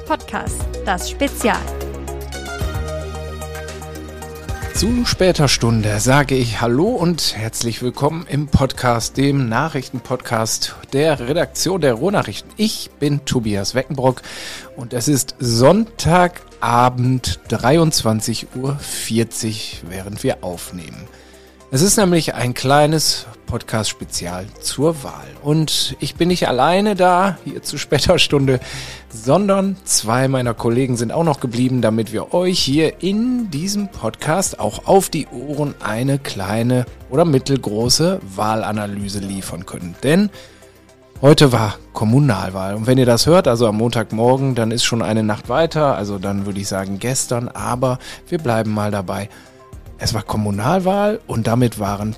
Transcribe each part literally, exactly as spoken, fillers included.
Podcast, das Spezial. Zu später Stunde sage ich Hallo und herzlich willkommen im Podcast, dem Nachrichtenpodcast der Redaktion der Ruhrnachrichten. Ich bin Tobias Weckenbrock und es ist Sonntagabend dreiundzwanzig Uhr vierzig, während wir aufnehmen. Es ist nämlich ein kleines Podcast-Spezial zur Wahl. Und ich bin nicht alleine da, hier zu später Stunde, sondern zwei meiner Kollegen sind auch noch geblieben, damit wir euch hier in diesem Podcast auch auf die Ohren eine kleine oder mittelgroße Wahlanalyse liefern können. Denn heute war Kommunalwahl. Und wenn ihr das hört, also am Montagmorgen, dann ist schon eine Nacht weiter, also dann würde ich sagen gestern, aber wir bleiben mal dabei. Es war Kommunalwahl und damit waren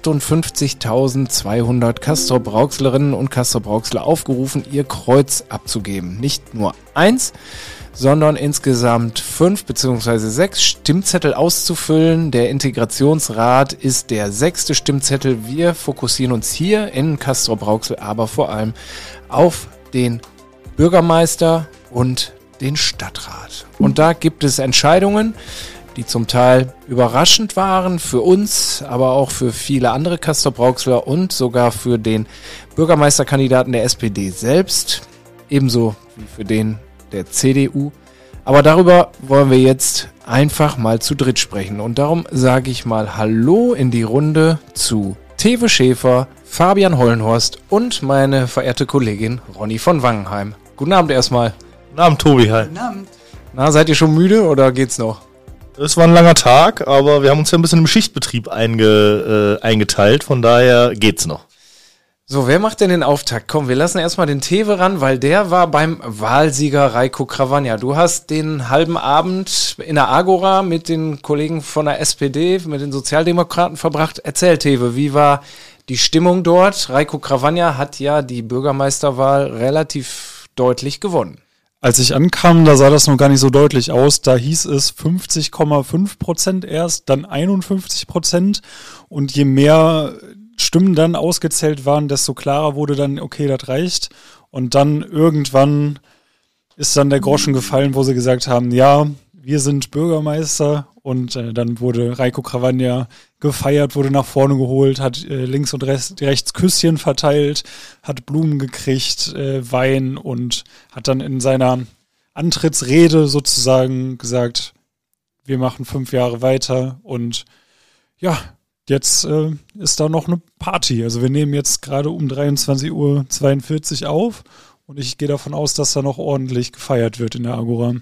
achtundfünfzigtausendzweihundert Castrop-Rauxlerinnen und Castrop-Rauxler aufgerufen, ihr Kreuz abzugeben. Nicht nur eins, sondern insgesamt fünf bzw. sechs Stimmzettel auszufüllen. Der Integrationsrat ist der sechste Stimmzettel. Wir fokussieren uns hier in Castrop-Rauxel aber vor allem auf den Bürgermeister und den Stadtrat. Und da gibt es Entscheidungen, die zum Teil überraschend waren für uns, aber auch für viele andere Castrop-Rauxler und sogar für den Bürgermeisterkandidaten der S P D selbst, ebenso wie für den der C D U. Aber darüber wollen wir jetzt einfach mal zu dritt sprechen und darum sage ich mal Hallo in die Runde zu Tewe Schäfer, Fabian Hollenhorst und meine verehrte Kollegin Ronny von Wangenheim. Guten Abend erstmal. Guten Abend, Tobi. Hi. Guten Abend. Na, seid ihr schon müde oder geht's noch? Es war ein langer Tag, aber wir haben uns ja ein bisschen im Schichtbetrieb einge, äh, eingeteilt, von daher geht's noch. So, wer macht denn den Auftakt? Komm, wir lassen erstmal den Tewe ran, weil der war beim Wahlsieger Rajko Krawanja. Du hast den halben Abend in der Agora mit den Kollegen von der S P D, mit den Sozialdemokraten verbracht. Erzähl, Tewe, wie war die Stimmung dort? Rajko Krawanja hat ja die Bürgermeisterwahl relativ deutlich gewonnen. Als ich ankam, da sah das noch gar nicht so deutlich aus. Da hieß es fünfzig Komma fünf Prozent erst, dann einundfünfzig Prozent. Und je mehr Stimmen dann ausgezählt waren, desto klarer wurde dann, okay, das reicht. Und dann irgendwann ist dann der Groschen gefallen, wo sie gesagt haben, ja, wir sind Bürgermeister. Und äh, dann wurde Rajko Krawanja gefeiert, wurde nach vorne geholt, hat äh, links und rechts, rechts Küsschen verteilt, hat Blumen gekriegt, äh, Wein und hat dann in seiner Antrittsrede sozusagen gesagt, wir machen fünf Jahre weiter und ja, jetzt äh, ist da noch eine Party. Also wir nehmen jetzt gerade um dreiundzwanzig Uhr zweiundvierzig auf und ich gehe davon aus, dass da noch ordentlich gefeiert wird in der Agora.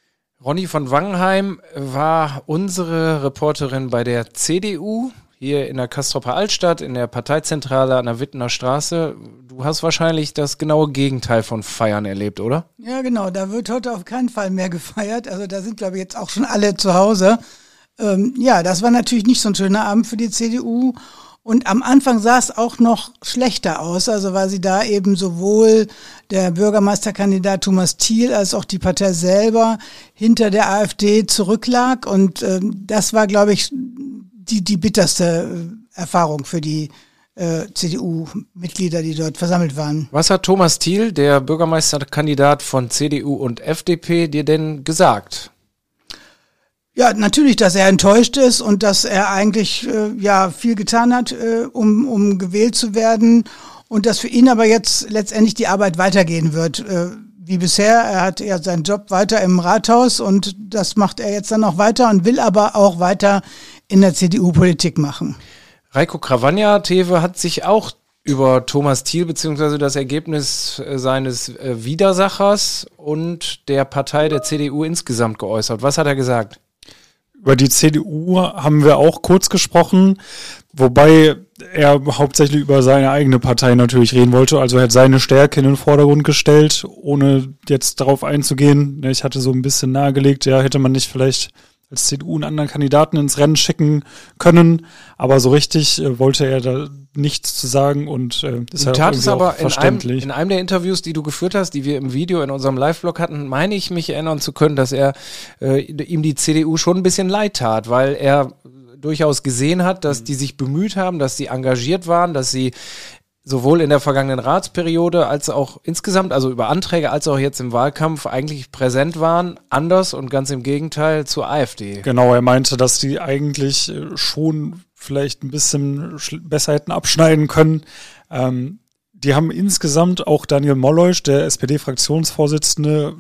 Ronny von Wangenheim war unsere Reporterin bei der C D U hier in der Castroper Altstadt, in der Parteizentrale an der Wittener Straße. Du hast wahrscheinlich das genaue Gegenteil von Feiern erlebt, oder? Ja, genau. Da wird heute auf keinen Fall mehr gefeiert. Also da sind, glaube ich, jetzt auch schon alle zu Hause. Ähm, ja, das war natürlich nicht so ein schöner Abend für die C D U. Und am Anfang sah es auch noch schlechter aus, also weil sie da eben sowohl der Bürgermeisterkandidat Thomas Thiel als auch die Partei selber hinter der AfD zurücklag. Und äh, das war, glaube ich, die, die bitterste Erfahrung für die äh, C D U-Mitglieder, die dort versammelt waren. Was hat Thomas Thiel, der Bürgermeisterkandidat von C D U und F D P, dir denn gesagt? Ja, natürlich, dass er enttäuscht ist und dass er eigentlich äh, ja viel getan hat, äh, um um gewählt zu werden und dass für ihn aber jetzt letztendlich die Arbeit weitergehen wird, äh, wie bisher. Er hat ja seinen Job weiter im Rathaus und das macht er jetzt dann noch weiter und will aber auch weiter in der C D U Politik machen. Rajko Krawanja, Tewe, hat sich auch über Thomas Thiel bzw. das Ergebnis äh, seines äh, Widersachers und der Partei der C D U insgesamt geäußert. Was hat er gesagt? Über die C D U haben wir auch kurz gesprochen, wobei er hauptsächlich über seine eigene Partei natürlich reden wollte. Also er hat seine Stärke in den Vordergrund gestellt, ohne jetzt darauf einzugehen. Ich hatte so ein bisschen nahegelegt, ja, hätte man nicht vielleicht als C D U einen anderen Kandidaten ins Rennen schicken können, aber so richtig äh, wollte er da nichts zu sagen und äh, ist du ja tat es aber in einem, verständlich. in einem der Interviews, die du geführt hast, die wir im Video in unserem Live-Blog hatten, meine ich mich erinnern zu können, dass er äh, ihm die C D U schon ein bisschen leid tat, weil er durchaus gesehen hat, dass die sich bemüht haben, dass sie engagiert waren, dass sie sowohl in der vergangenen Ratsperiode als auch insgesamt, also über Anträge als auch jetzt im Wahlkampf eigentlich präsent waren, anders und ganz im Gegenteil zur AfD. Genau, er meinte, dass die eigentlich schon vielleicht ein bisschen besser hätten abschneiden können. Ähm, die haben insgesamt auch Daniel Molloy, der S P D-Fraktionsvorsitzende,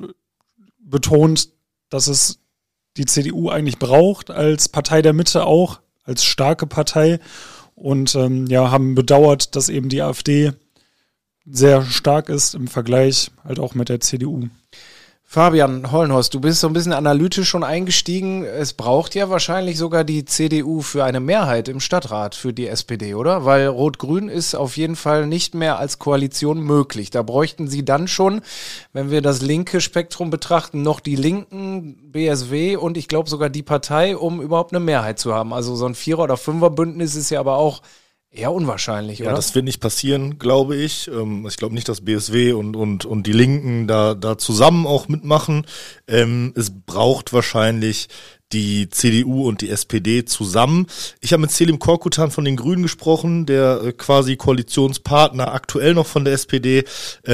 betont, dass es die C D U eigentlich braucht, als Partei der Mitte auch, als starke Partei. Und ähm, ja, haben bedauert, dass eben die AfD sehr stark ist im Vergleich halt auch mit der C D U. Fabian Hollenhorst, du bist so ein bisschen analytisch schon eingestiegen. Es braucht ja wahrscheinlich sogar die C D U für eine Mehrheit im Stadtrat für die S P D, oder? Weil Rot-Grün ist auf jeden Fall nicht mehr als Koalition möglich. Da bräuchten sie dann schon, wenn wir das linke Spektrum betrachten, noch die Linken, B S W und ich glaube sogar die Partei, um überhaupt eine Mehrheit zu haben. Also so ein Vierer- oder Fünfer-Bündnis ist ja aber auch eher unwahrscheinlich, oder? Ja, das wird nicht passieren, glaube ich. Ich glaube nicht, dass B S W und, und, und die Linken da, da zusammen auch mitmachen. Es braucht wahrscheinlich die C D U und die S P D zusammen. Ich habe mit Selim Korkutan von den Grünen gesprochen, der quasi Koalitionspartner aktuell noch von der S P D.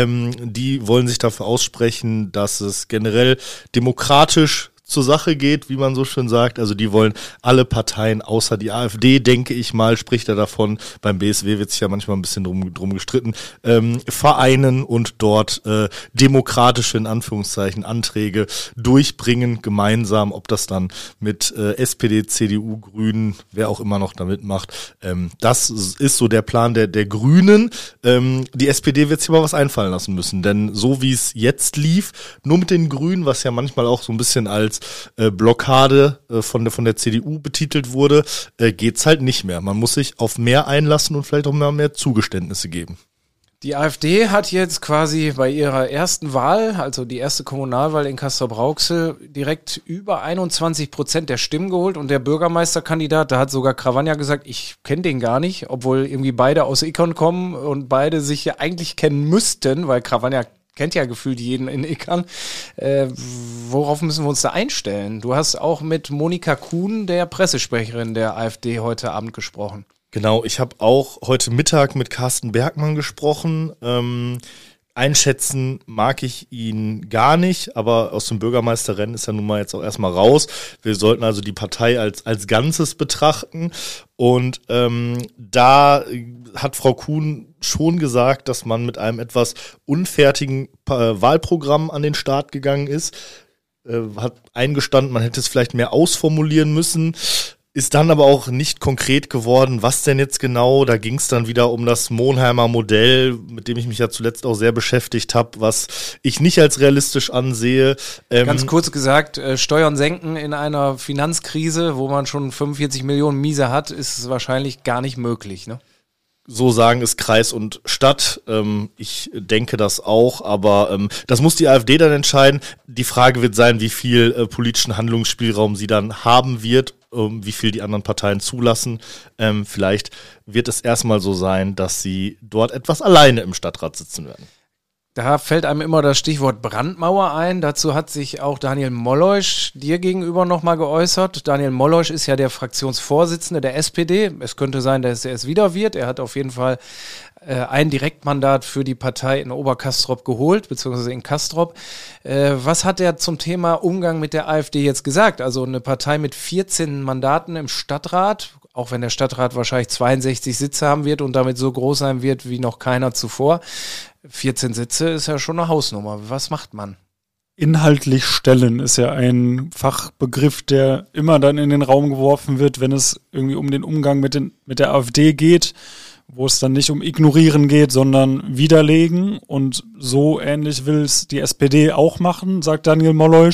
Die wollen sich dafür aussprechen, dass es generell demokratisch zur Sache geht, wie man so schön sagt. Also die wollen alle Parteien außer die AfD, denke ich mal, spricht er davon. Beim B S W wird sich ja manchmal ein bisschen drum, drum gestritten, ähm, vereinen und dort äh, demokratische, in Anführungszeichen, Anträge durchbringen, gemeinsam, ob das dann mit äh, S P D, C D U, Grünen, wer auch immer noch da mitmacht. Ähm, das ist so der Plan der, der Grünen. Ähm, die S P D wird sich mal was einfallen lassen müssen, denn so wie es jetzt lief, nur mit den Grünen, was ja manchmal auch so ein bisschen als Äh, Blockade äh, von der von der C D U betitelt wurde, äh, geht's halt nicht mehr. Man muss sich auf mehr einlassen und vielleicht auch mehr, mehr Zugeständnisse geben. Die AfD hat jetzt quasi bei ihrer ersten Wahl, also die erste Kommunalwahl in Castrop-Rauxel, direkt über einundzwanzig Prozent der Stimmen geholt und der Bürgermeisterkandidat, da hat sogar Cravagna gesagt, ich kenne den gar nicht, obwohl irgendwie beide aus Ikkern kommen und beide sich ja eigentlich kennen müssten, weil Cravagna kennt ja gefühlt jeden in Ikkern. Äh, worauf müssen wir uns da einstellen? Du hast auch mit Monika Kuhn, der Pressesprecherin der AfD, heute Abend gesprochen. Genau, ich habe auch heute Mittag mit Carsten Bergmann gesprochen. Ähm, einschätzen mag ich ihn gar nicht, aber aus dem Bürgermeisterrennen ist er nun mal jetzt auch erstmal raus. Wir sollten also die Partei als als Ganzes betrachten. Und ähm, da hat Frau Kuhn schon gesagt, dass man mit einem etwas unfertigen äh, Wahlprogramm an den Start gegangen ist. Äh, hat eingestanden, man hätte es vielleicht mehr ausformulieren müssen. Ist dann aber auch nicht konkret geworden, was denn jetzt genau. Da ging es dann wieder um das Monheimer Modell, mit dem ich mich ja zuletzt auch sehr beschäftigt habe, was ich nicht als realistisch ansehe. Ähm Ganz kurz gesagt, äh, Steuern senken in einer Finanzkrise, wo man schon fünfundvierzig Millionen Miese hat, ist wahrscheinlich gar nicht möglich, ne? So sagen es Kreis und Stadt. Ähm, ich denke das auch, aber ähm, das muss die AfD dann entscheiden. Die Frage wird sein, wie viel äh, politischen Handlungsspielraum sie dann haben wird, ähm, wie viel die anderen Parteien zulassen. Ähm, vielleicht wird es erstmal so sein, dass sie dort etwas alleine im Stadtrat sitzen werden. Da fällt einem immer das Stichwort Brandmauer ein. Dazu hat sich auch Daniel Molloy dir gegenüber nochmal geäußert. Daniel Molloy ist ja der Fraktionsvorsitzende der S P D. Es könnte sein, dass er es wieder wird. Er hat auf jeden Fall äh, ein Direktmandat für die Partei in Obercastrop geholt, beziehungsweise in Castrop. Äh, was hat er zum Thema Umgang mit der AfD jetzt gesagt? Also eine Partei mit vierzehn Mandaten im Stadtrat, auch wenn der Stadtrat wahrscheinlich zweiundsechzig Sitze haben wird und damit so groß sein wird wie noch keiner zuvor. vierzehn Sitze ist ja schon eine Hausnummer. Was macht man? Inhaltlich stellen ist ja ein Fachbegriff, der immer dann in den Raum geworfen wird, wenn es irgendwie um den Umgang mit, den, mit der AfD geht, wo es dann nicht um Ignorieren geht, sondern Widerlegen. Und so ähnlich will es die S P D auch machen, sagt Daniel Molloy.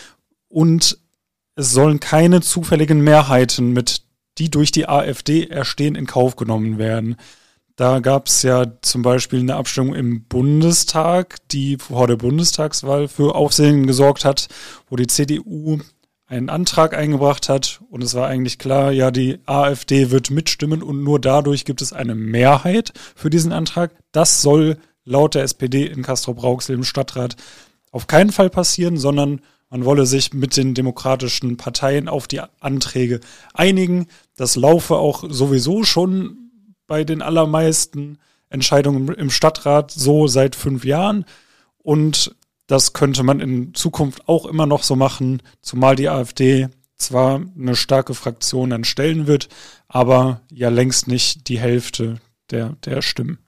Und es sollen keine zufälligen Mehrheiten, mit die durch die AfD erstehen, in Kauf genommen werden. Da gab es ja zum Beispiel eine Abstimmung im Bundestag, die vor der Bundestagswahl für Aufsehen gesorgt hat, wo die C D U einen Antrag eingebracht hat und es war eigentlich klar, ja, die AfD wird mitstimmen und nur dadurch gibt es eine Mehrheit für diesen Antrag. Das soll laut der S P D in Castrop-Rauxel im Stadtrat auf keinen Fall passieren, sondern man wolle sich mit den demokratischen Parteien auf die Anträge einigen. Das laufe auch sowieso schon bei den allermeisten Entscheidung im Stadtrat so seit fünf Jahren und das könnte man in Zukunft auch immer noch so machen, zumal die AfD zwar eine starke Fraktion dann stellen wird, aber ja längst nicht die Hälfte der, der Stimmen.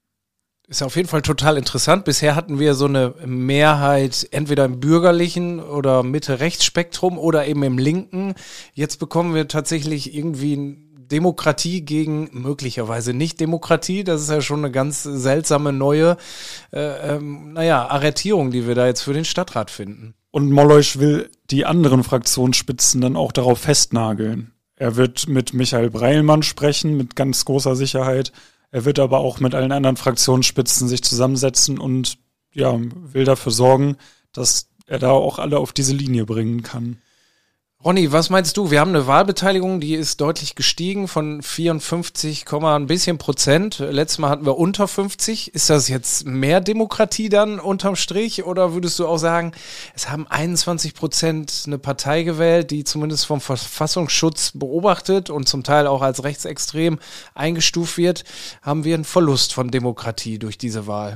Ist auf jeden Fall total interessant. Bisher hatten wir so eine Mehrheit entweder im bürgerlichen oder Mitte-Rechts-Spektrum oder eben im linken. Jetzt bekommen wir tatsächlich irgendwie Demokratie gegen möglicherweise nicht Demokratie. Das ist ja schon eine ganz seltsame neue, äh, ähm, naja, Arretierung, die wir da jetzt für den Stadtrat finden. Und Molloy will die anderen Fraktionsspitzen dann auch darauf festnageln. Er wird mit Michael Breilmann sprechen, mit ganz großer Sicherheit. Er wird aber auch mit allen anderen Fraktionsspitzen sich zusammensetzen und ja, will dafür sorgen, dass er da auch alle auf diese Linie bringen kann. Ronny, was meinst du? Wir haben eine Wahlbeteiligung, die ist deutlich gestiegen von vierundfünfzig, ein bisschen Prozent. Letztes Mal hatten wir unter fünfzig. Ist das jetzt mehr Demokratie dann unterm Strich? Oder würdest du auch sagen, es haben einundzwanzig Prozent eine Partei gewählt, die zumindest vom Verfassungsschutz beobachtet und zum Teil auch als rechtsextrem eingestuft wird? Haben wir einen Verlust von Demokratie durch diese Wahl?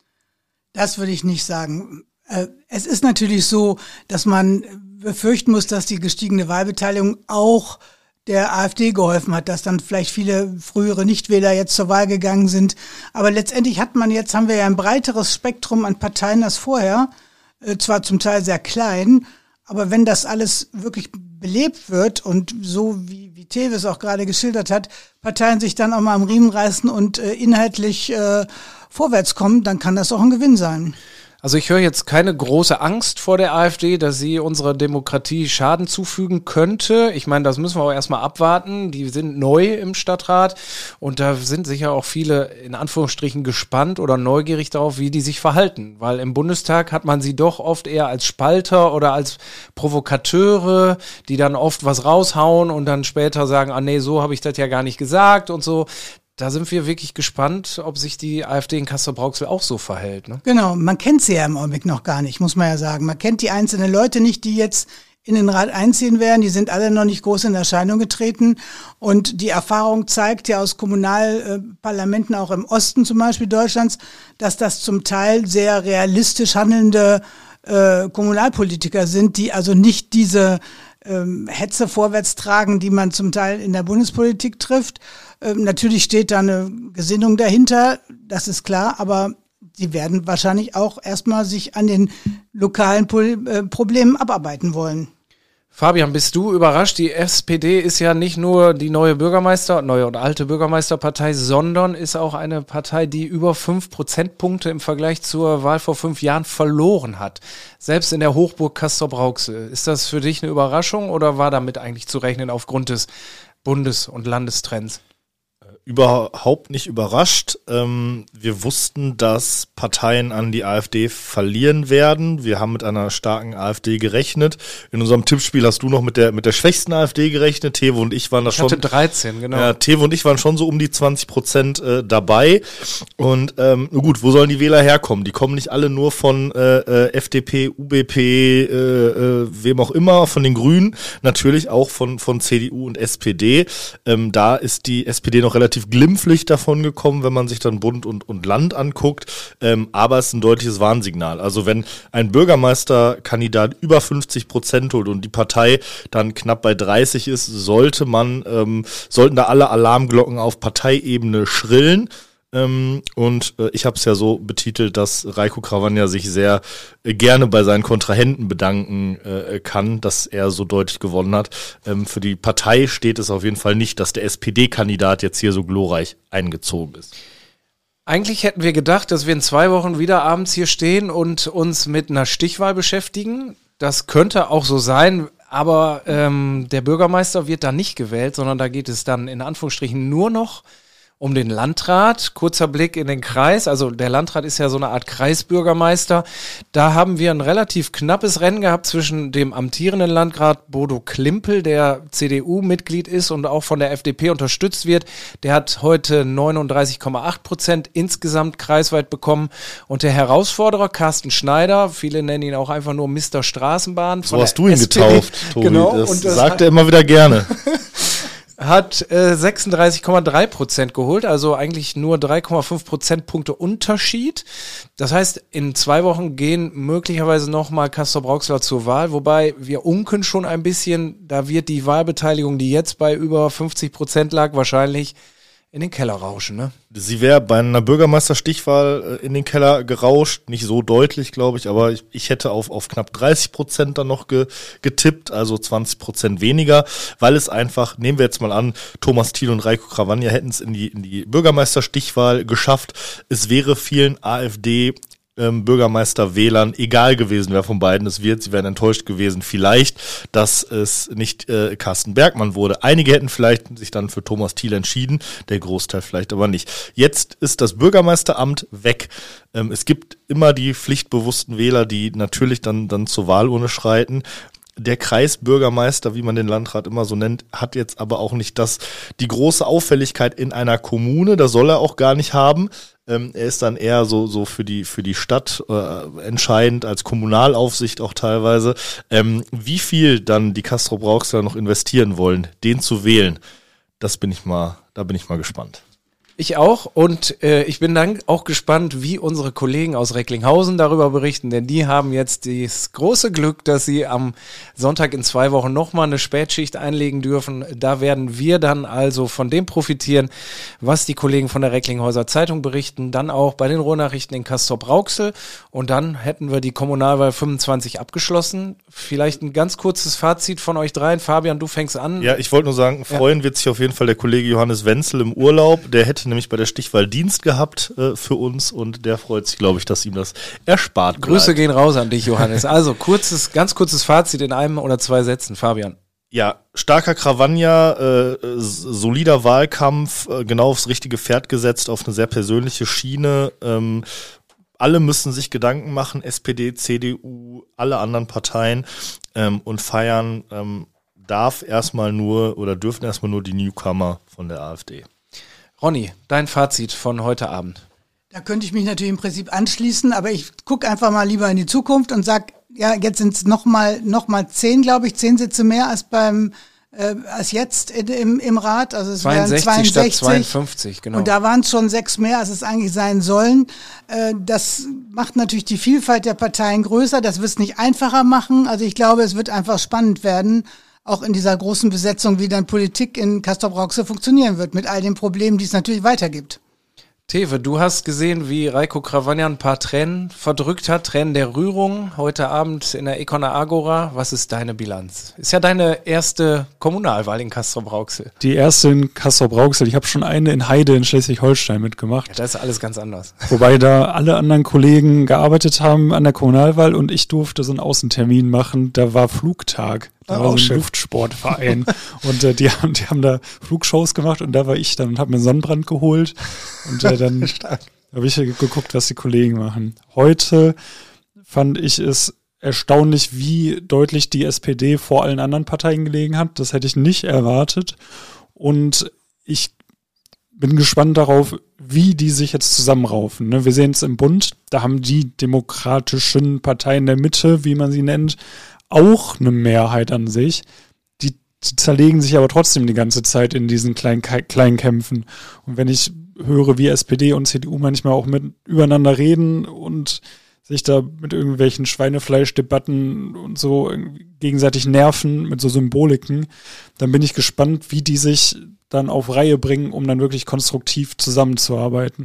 Das würde ich nicht sagen. Es ist natürlich so, dass man befürchten muss, dass die gestiegene Wahlbeteiligung auch der AfD geholfen hat, dass dann vielleicht viele frühere Nichtwähler jetzt zur Wahl gegangen sind. Aber letztendlich hat man jetzt, haben wir ja ein breiteres Spektrum an Parteien als vorher, äh, zwar zum Teil sehr klein, aber wenn das alles wirklich belebt wird und so wie, wie Tevis auch gerade geschildert hat, Parteien sich dann auch mal am Riemen reißen und äh, inhaltlich äh, vorwärts kommen, dann kann das auch ein Gewinn sein. Also ich höre jetzt keine große Angst vor der AfD, dass sie unserer Demokratie Schaden zufügen könnte. Ich meine, das müssen wir auch erstmal abwarten. Die sind neu im Stadtrat und da sind sicher auch viele in Anführungsstrichen gespannt oder neugierig darauf, wie die sich verhalten. Weil im Bundestag hat man sie doch oft eher als Spalter oder als Provokateure, die dann oft was raushauen und dann später sagen, ah nee, so habe ich das ja gar nicht gesagt und so. Da sind wir wirklich gespannt, ob sich die AfD in Castrop-Rauxel auch so verhält. Ne? Genau, man kennt sie ja im Augenblick noch gar nicht, muss man ja sagen. Man kennt die einzelnen Leute nicht, die jetzt in den Rat einziehen werden. Die sind alle noch nicht groß in Erscheinung getreten. Und die Erfahrung zeigt ja aus Kommunalparlamenten, auch im Osten zum Beispiel Deutschlands, dass das zum Teil sehr realistisch handelnde äh, Kommunalpolitiker sind, die also nicht diese ähm, Hetze vorwärts tragen, die man zum Teil in der Bundespolitik trifft. Ähm, natürlich steht da eine Gesinnung dahinter, das ist klar, aber sie werden wahrscheinlich auch erstmal sich an den lokalen Pol- äh, Problemen abarbeiten wollen. Fabian, bist du überrascht? Die S P D ist ja nicht nur die neue Bürgermeister, neue und alte Bürgermeisterpartei, sondern ist auch eine Partei, die über fünf Prozentpunkte im Vergleich zur Wahl vor fünf Jahren verloren hat. Selbst in der Hochburg Castrop-Rauxel. Ist das für dich eine Überraschung oder war damit eigentlich zu rechnen aufgrund des Bundes- und Landestrends? Überhaupt nicht überrascht. Ähm, wir wussten, dass Parteien an die AfD verlieren werden. Wir haben mit einer starken AfD gerechnet. In unserem Tippspiel hast du noch mit der mit der schwächsten AfD gerechnet. Tevo und ich waren da ich schon. Ich hatte dreizehn, genau. Ja, Tevo und ich waren schon so um die zwanzig Prozent äh, dabei. Und ähm, gut, wo sollen die Wähler herkommen? Die kommen nicht alle nur von äh, äh, F D P, U B P, äh, äh, wem auch immer, von den Grünen. Natürlich auch von von C D U und S P D. Ähm, da ist die S P D noch relativ glimpflich davon gekommen, wenn man sich dann Bund und, und Land anguckt, ähm, aber es ist ein deutliches Warnsignal. Also wenn ein Bürgermeisterkandidat über fünfzig Prozent holt und die Partei dann knapp bei dreißig ist, sollte man, ähm, sollten da alle Alarmglocken auf Parteiebene schrillen. Ähm, und äh, ich habe es ja so betitelt, dass Reiko Cravagna sich sehr äh, gerne bei seinen Kontrahenten bedanken äh, kann, dass er so deutlich gewonnen hat. Ähm, für die Partei steht es auf jeden Fall nicht, dass der S P D-Kandidat jetzt hier so glorreich eingezogen ist. Eigentlich hätten wir gedacht, dass wir in zwei Wochen wieder abends hier stehen und uns mit einer Stichwahl beschäftigen. Das könnte auch so sein, aber ähm, der Bürgermeister wird da nicht gewählt, sondern da geht es dann in Anführungsstrichen nur noch um den Landrat. Kurzer Blick in den Kreis, also der Landrat ist ja so eine Art Kreisbürgermeister. Da haben wir ein relativ knappes Rennen gehabt zwischen dem amtierenden Landrat Bodo Klimpel, der C D U-Mitglied ist und auch von der F D P unterstützt wird. Der hat heute neununddreißig Komma acht Prozent insgesamt kreisweit bekommen. Und der Herausforderer Carsten Schneider, viele nennen ihn auch einfach nur Mister Straßenbahn. So hast du ihn S P D getauft, Tobi. Genau. Das, und das sagt er immer wieder gerne. hat äh, sechsunddreißig Komma drei Prozent geholt, also eigentlich nur drei Komma fünf Prozentpunkte Unterschied. Das heißt, in zwei Wochen gehen möglicherweise nochmal Castrop-Rauxel zur Wahl, wobei wir unken schon ein bisschen, da wird die Wahlbeteiligung, die jetzt bei über fünfzig Prozent lag, wahrscheinlich in den Keller rauschen, ne? Sie wäre bei einer Bürgermeisterstichwahl in den Keller gerauscht, nicht so deutlich, glaube ich, aber ich, ich hätte auf, auf knapp dreißig Prozent dann noch ge, getippt, also zwanzig Prozent weniger, weil es einfach, nehmen wir jetzt mal an, Thomas Thiel und Reiko Cravagna hätten es in die, in die Bürgermeisterstichwahl geschafft. Es wäre vielen AfD Ähm, Bürgermeisterwählern egal gewesen, wer von beiden es wird. Sie wären enttäuscht gewesen, vielleicht, dass es nicht äh, Carsten Bergmann wurde. Einige hätten vielleicht sich dann für Thomas Thiel entschieden, der Großteil vielleicht aber nicht. Jetzt ist das Bürgermeisteramt weg. Ähm, es gibt immer die pflichtbewussten Wähler, die natürlich dann, dann zur Wahlurne schreiten. Der Kreisbürgermeister, wie man den Landrat immer so nennt, hat jetzt aber auch nicht das, die große Auffälligkeit in einer Kommune, das soll er auch gar nicht haben. Ähm, er ist dann eher so, so für die, für die Stadt äh, entscheidend, als Kommunalaufsicht auch teilweise. Ähm, wie viel dann die Castrop-Rauxel noch investieren wollen, den zu wählen, das bin ich mal, da bin ich mal gespannt. Ich auch und äh, ich bin dann auch gespannt, wie unsere Kollegen aus Recklinghausen darüber berichten, denn die haben jetzt das große Glück, dass sie am Sonntag in zwei Wochen nochmal eine Spätschicht einlegen dürfen. Da werden wir dann also von dem profitieren, was die Kollegen von der Recklinghäuser Zeitung berichten, dann auch bei den Ruhrnachrichten in Castrop-Rauxel und dann hätten wir die Kommunalwahl fünfundzwanzig abgeschlossen. Vielleicht ein ganz kurzes Fazit von euch dreien. Fabian, du fängst an. Ja, ich wollte nur sagen, freuen ja. wird sich auf jeden Fall der Kollege Johannes Wenzel im Urlaub. Der hätte nämlich bei der Stichwahl Dienst gehabt äh, für uns und der freut sich, glaube ich, dass ihm das erspart bleibt. Grüße gehen raus an dich, Johannes. Also kurzes, ganz kurzes Fazit in einem oder zwei Sätzen, Fabian. Ja, starker Cravagna, äh, solider Wahlkampf, äh, genau aufs richtige Pferd gesetzt, auf eine sehr persönliche Schiene. Ähm, alle müssen sich Gedanken machen, S P D, C D U, alle anderen Parteien ähm, und feiern ähm, darf erstmal nur oder dürfen erstmal nur die Newcomer von der AfD. Ronny, dein Fazit von heute Abend. Da könnte ich mich natürlich im Prinzip anschließen, aber ich gucke einfach mal lieber in die Zukunft und sag, ja, jetzt sind es nochmal noch mal zehn, glaube ich, zehn Sitze mehr als beim äh, als jetzt in, im, im Rat. Also es wären zweiundsechzig statt zweiundfünfzig, genau. Und da waren es schon sechs mehr, als es eigentlich sein sollen. Äh, das macht natürlich die Vielfalt der Parteien größer. Das wird es nicht einfacher machen. Also ich glaube, es wird einfach spannend werden, auch in dieser großen Besetzung, wie dann Politik in Castrop-Rauxel funktionieren wird, mit all den Problemen, die es natürlich weitergibt. Tewe, du hast gesehen, wie Reiko Cravagna ein paar Tränen verdrückt hat, Tränen der Rührung, heute Abend in der Econer Agora. Was ist deine Bilanz? Ist ja deine erste Kommunalwahl in Castrop-Rauxel. Die erste in Castrop-Rauxel. Ich habe schon eine in Heide in Schleswig-Holstein mitgemacht. Ja, das ist alles ganz anders. Wobei da alle anderen Kollegen gearbeitet haben an der Kommunalwahl und ich durfte so einen Außentermin machen. Da war Flugtag. Da oh, war so ein schön. Luftsportverein und äh, die, haben, die haben da Flugshows gemacht und da war ich dann und habe mir Sonnenbrand geholt und äh, dann habe ich geguckt, was die Kollegen machen. Heute fand ich es erstaunlich, wie deutlich die S P D vor allen anderen Parteien gelegen hat. Das hätte ich nicht erwartet und ich bin gespannt darauf, wie die sich jetzt zusammenraufen. Ne? Wir sehen es im Bund, da haben die demokratischen Parteien der Mitte, wie man sie nennt, auch eine Mehrheit an sich. Die, die zerlegen sich aber trotzdem die ganze Zeit in diesen kleinen, kleinen Kämpfen. Und wenn ich höre, wie S P D und C D U manchmal auch mit übereinander reden und sich da mit irgendwelchen Schweinefleischdebatten und so gegenseitig nerven mit so Symboliken, dann bin ich gespannt, wie die sich dann auf Reihe bringen, um dann wirklich konstruktiv zusammenzuarbeiten.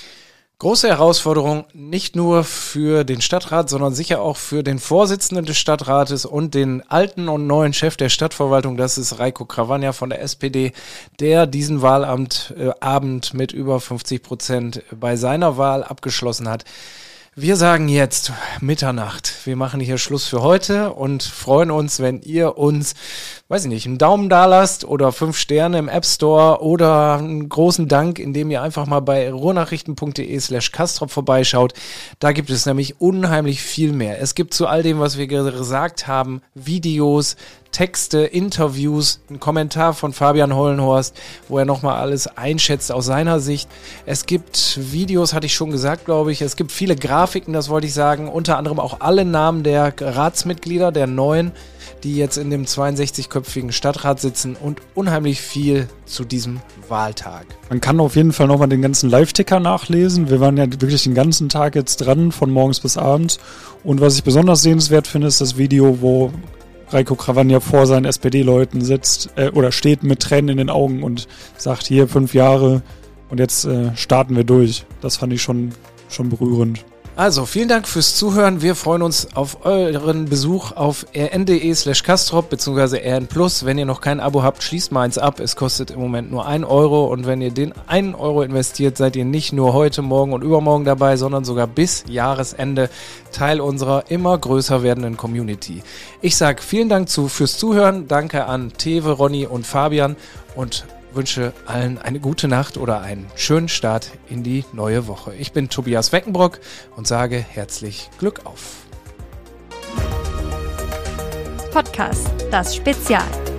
Große Herausforderung, nicht nur für den Stadtrat, sondern sicher auch für den Vorsitzenden des Stadtrates und den alten und neuen Chef der Stadtverwaltung, das ist Reiko Cravagna von der S P D, der diesen Wahlabend äh, Abend mit über fünfzig Prozent bei seiner Wahl abgeschlossen hat. Wir sagen jetzt Mitternacht. Wir machen hier Schluss für heute und freuen uns, wenn ihr uns, weiß ich nicht, einen Daumen da lasst oder fünf Sterne im App Store oder einen großen Dank, indem ihr einfach mal bei ruhrnachrichten.de slash Castrop vorbeischaut. Da gibt es nämlich unheimlich viel mehr. Es gibt zu all dem, was wir gesagt haben, Videos, Texte, Interviews, ein Kommentar von Fabian Hollenhorst, wo er nochmal alles einschätzt aus seiner Sicht. Es gibt Videos, hatte ich schon gesagt, glaube ich. Es gibt viele Grafiken, das wollte ich sagen. Unter anderem auch alle Namen der Ratsmitglieder, der neuen, die jetzt in dem zweiundsechzig-köpfigen Stadtrat sitzen und unheimlich viel zu diesem Wahltag. Man kann auf jeden Fall nochmal den ganzen Live-Ticker nachlesen. Wir waren ja wirklich den ganzen Tag jetzt dran, von morgens bis abends. Und was ich besonders sehenswert finde, ist das Video, wo Reiko Cravagna vor seinen S P D-Leuten sitzt äh, oder steht mit Tränen in den Augen und sagt, hier fünf Jahre und jetzt äh, starten wir durch. Das fand ich schon, schon berührend. Also, vielen Dank fürs Zuhören. Wir freuen uns auf euren Besuch auf rn.de slash Kastrop bzw. rn plus. Wenn ihr noch kein Abo habt, schließt mal eins ab. Es kostet im Moment nur ein Euro und wenn ihr den einen Euro investiert, seid ihr nicht nur heute, morgen und übermorgen dabei, sondern sogar bis Jahresende Teil unserer immer größer werdenden Community. Ich sag vielen Dank zu, fürs Zuhören. Danke an Teve, Ronny und Fabian und wünsche allen eine gute Nacht oder einen schönen Start in die neue Woche. Ich bin Tobias Weckenbrock und sage herzlich Glück auf. Podcast, das Spezial.